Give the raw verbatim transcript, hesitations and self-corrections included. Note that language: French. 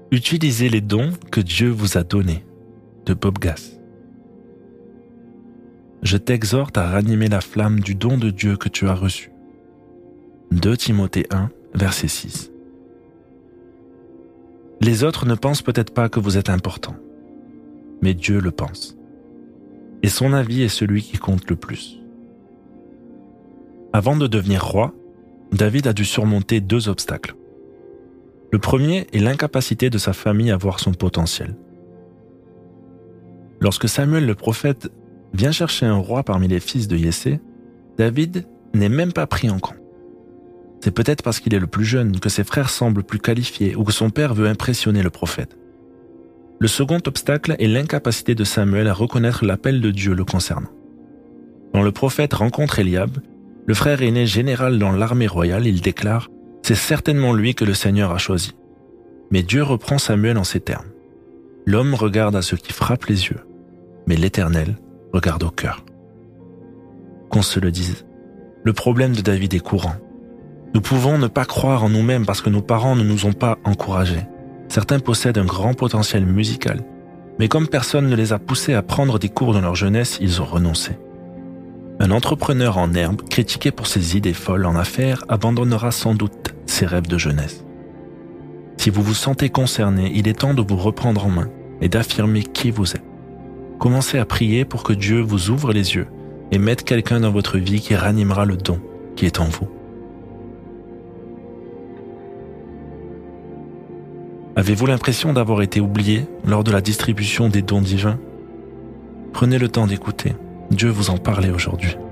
Utilisez les dons que Dieu vous a donnés, de Bob Gass. Je t'exhorte à ranimer la flamme du don de Dieu que tu as reçu. deux Timothée un, verset six. Les autres ne pensent peut-être pas que vous êtes important, mais Dieu le pense. Et son avis est celui qui compte le plus. Avant de devenir roi, David a dû surmonter deux obstacles. Le premier est l'incapacité de sa famille à voir son potentiel. Lorsque Samuel le prophète vient chercher un roi parmi les fils de Yessé, David n'est même pas pris en compte. C'est peut-être parce qu'il est le plus jeune que ses frères semblent plus qualifiés ou que son père veut impressionner le prophète. Le second obstacle est l'incapacité de Samuel à reconnaître l'appel de Dieu le concernant. Quand le prophète rencontre Eliab, le frère aîné général dans l'armée royale, il déclare « C'est certainement lui que le Seigneur a choisi ». Mais Dieu reprend Samuel en ces termes. « L'homme regarde à ce qui frappe les yeux, mais l'Éternel regarde au cœur. » Qu'on se le dise, le problème de David est courant. Nous pouvons ne pas croire en nous-mêmes parce que nos parents ne nous ont pas encouragés. Certains possèdent un grand potentiel musical, mais comme personne ne les a poussés à prendre des cours dans leur jeunesse, ils ont renoncé. Un entrepreneur en herbe, critiqué pour ses idées folles en affaires, abandonnera sans doute ses rêves de jeunesse. Si vous vous sentez concerné, il est temps de vous reprendre en main et d'affirmer qui vous êtes. Commencez à prier pour que Dieu vous ouvre les yeux et mette quelqu'un dans votre vie qui ranimera le don qui est en vous. Avez-vous l'impression d'avoir été oublié lors de la distribution des dons divins ? Prenez le temps d'écouter. Dieu vous en parlait aujourd'hui.